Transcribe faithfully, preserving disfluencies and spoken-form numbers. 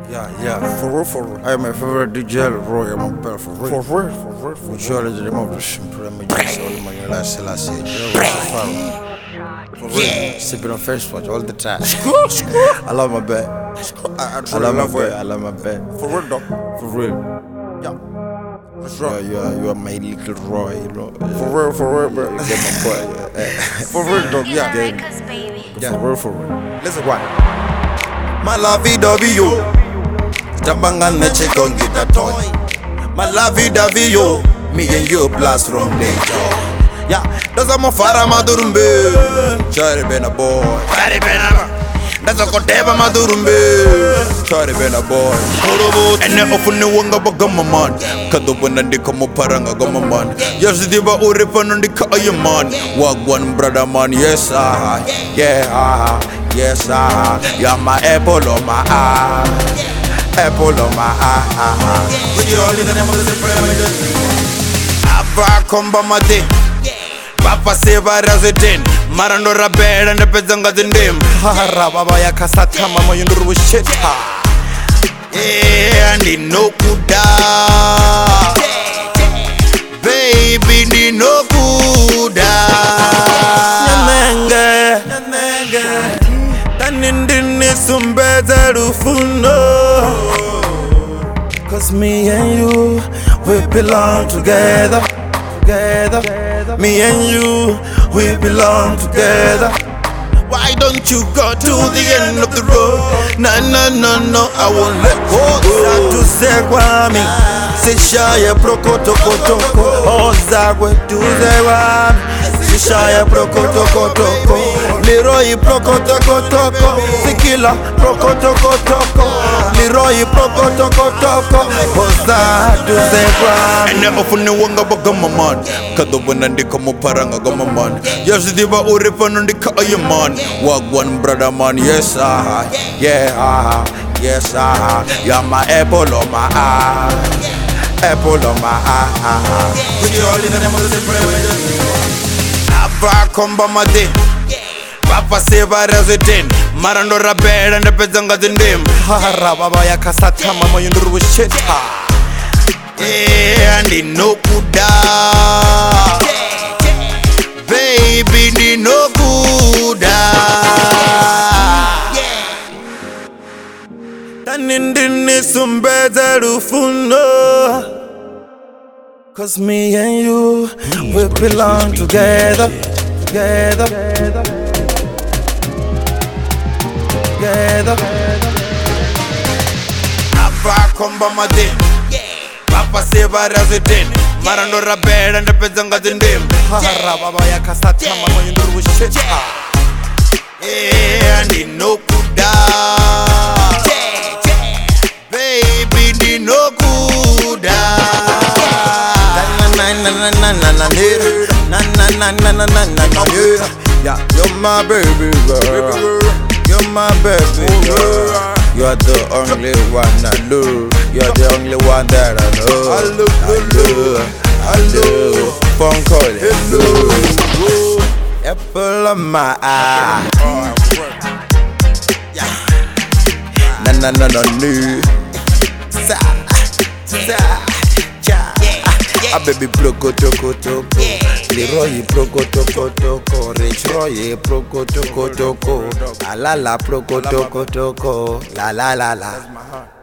Yeah, yeah, for real, for real. I am my favorite D J, Roy, I'm a bear, for real. For real, for real, for real. Surely the name of the simple, I'm a just all my last Selassie. For real, sipping on fresh watch all the time. I love my bed. I, I, I love my bed. I love my bed. For real, dog. For real. Yeah. That's right. Yeah, you are, you are my little Roy, you know. For real, for real, bro. You get my boy. Yeah. For real, dog. Yeah. Yeah, for real, for real. Listen, what? My lovey dovey yo, Tabanga neche kongita toy. My lovey dovey yo, me and you plus from later. Yeah, those are my father madurumbe. Chari bena boy, chari bena. That's a koteba madurumbe. Chari bena boy. Ene ofune wanga bagama man. Kadobana ndika mo paranga gama man. Yes diba urepana ndika ayaman. Wagwan brother man, yes ah, yeah ah. Yes, ah, you're my apple on my eye, apple on my eye. With you all in the name of the Supreme. Abba comba mate, Papa Seva resident, Marando Rabed and the Pezanga the name. Harababa Yakasata, Mama Yundu shit. Yeah, and in no kuda, baby, ni no kuda. Nyananga, Nyananga. Nindini sumbeza rufuno. Cause me and you, we belong together, together. Me and you, we belong together. Why don't you go to the end of the road? No, no, no, no, I won't let go. Satu segwami, sishaya prokotokotoko. Ozagwe tuzewami, sishaya prokotokotoko. Leroy prokotokotoko, Sikila prokotokotoko. Leroy prokotokotoko, Ozagwe tuzewami. Ene ofune wanga bagama man, kadobana ndika mo paranga gama man. Yes diba urepana ndika ayaman. Wagwan brother man, yes ah, yeah ah, yes ah. You're my apple on my eye, apple on my eye. With you all in the name of the Supreme. Abba comba mate, Papa Seva resident, Marando Rabed and the Pezanga the name. Harababa Yakasata, Mama Yundu shit. Yeah, and in no kuda, baby, ni no kuda. Tanindini sumbeza rufuno. Cause me and you, we belong together, together, together. Abba comba mate, Papa Seva resident, Marando Rabed and the Pezanga the name. Harababa Yakasata, Mama Yundu shit. Yeah, and in no kuda, baby, ni no kuda. Na na na na na na na na na na na na na. Yeah, you're my baby girl, you're my baby girl. You're the only one I love. You're the only one that I love. I love, I love, I love. Phone call, hello. Apple of my eye. Na na na na no. Sa sa cha. A baby proko toko toko. Leroy proko toko toko. Rich Roy proko toko toko. La la la proko toko toko. La la la la.